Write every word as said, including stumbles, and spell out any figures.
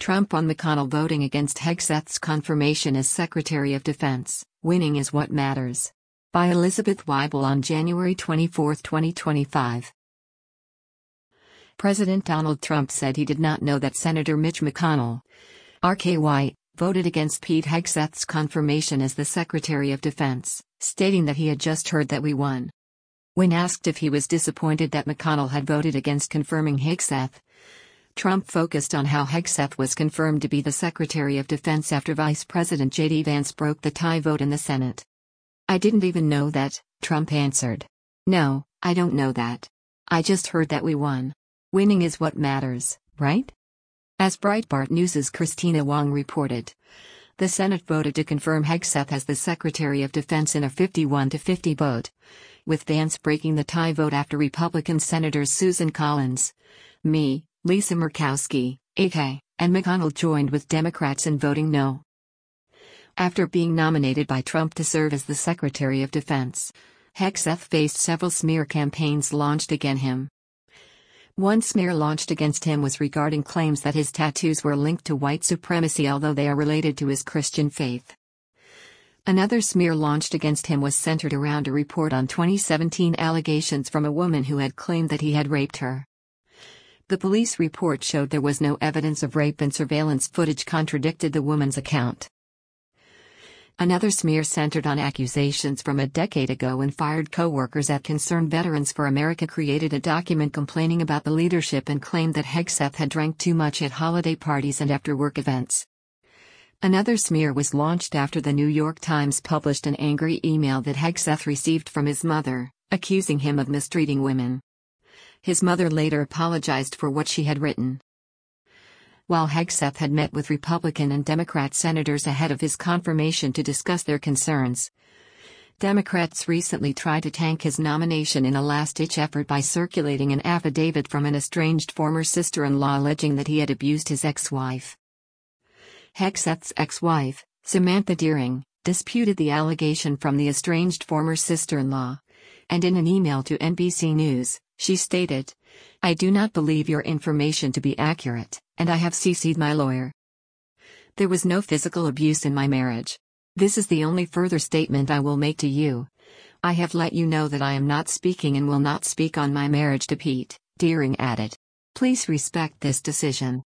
Trump on McConnell voting against Hegseth's confirmation as Secretary of Defense. Winning is what matters. By Elizabeth Weibel on January twenty-fourth, twenty twenty-five. President Donald Trump said he did not know that Senator Mitch McConnell, R K Y, voted against Pete Hegseth's confirmation as the Secretary of Defense, stating that he had just heard that we won. When asked if he was disappointed that McConnell had voted against confirming Hegseth, Trump focused on how Hegseth was confirmed to be the Secretary of Defense after Vice President J D Vance broke the tie vote in the Senate. "I didn't even know that," Trump answered. "No, I don't know that. I just heard that we won. Winning is what matters, right?" As Breitbart News' Christina Wong reported, the Senate voted to confirm Hegseth as the Secretary of Defense in a fifty-one to fifty vote, with Vance breaking the tie vote after Republican Senators Susan Collins, me, Lisa Murkowski, A K, and McConnell joined with Democrats in voting no. After being nominated by Trump to serve as the Secretary of Defense, Hegseth faced several smear campaigns launched against him. One smear launched against him was regarding claims that his tattoos were linked to white supremacy, although they are related to his Christian faith. Another smear launched against him was centered around a report on twenty seventeen allegations from a woman who had claimed that he had raped her. The police report showed there was no evidence of rape, and surveillance footage contradicted the woman's account. Another smear centered on accusations from a decade ago when fired co-workers at Concerned Veterans for America created a document complaining about the leadership and claimed that Hegseth had drank too much at holiday parties and after-work events. Another smear was launched after the New York Times published an angry email that Hegseth received from his mother, accusing him of mistreating women. His mother later apologized for what she had written. While Hegseth had met with Republican and Democrat senators ahead of his confirmation to discuss their concerns, Democrats recently tried to tank his nomination in a last-ditch effort by circulating an affidavit from an estranged former sister-in-law alleging that he had abused his ex-wife. Hegseth's ex-wife, Samantha Deering, disputed the allegation from the estranged former sister-in-law, and in an email to N B C News, she stated, "I do not believe your information to be accurate, and I have C C'd my lawyer. There was no physical abuse in my marriage. This is the only further statement I will make to you. I have let you know that I am not speaking and will not speak on my marriage to Pete," Deering added. "Please respect this decision."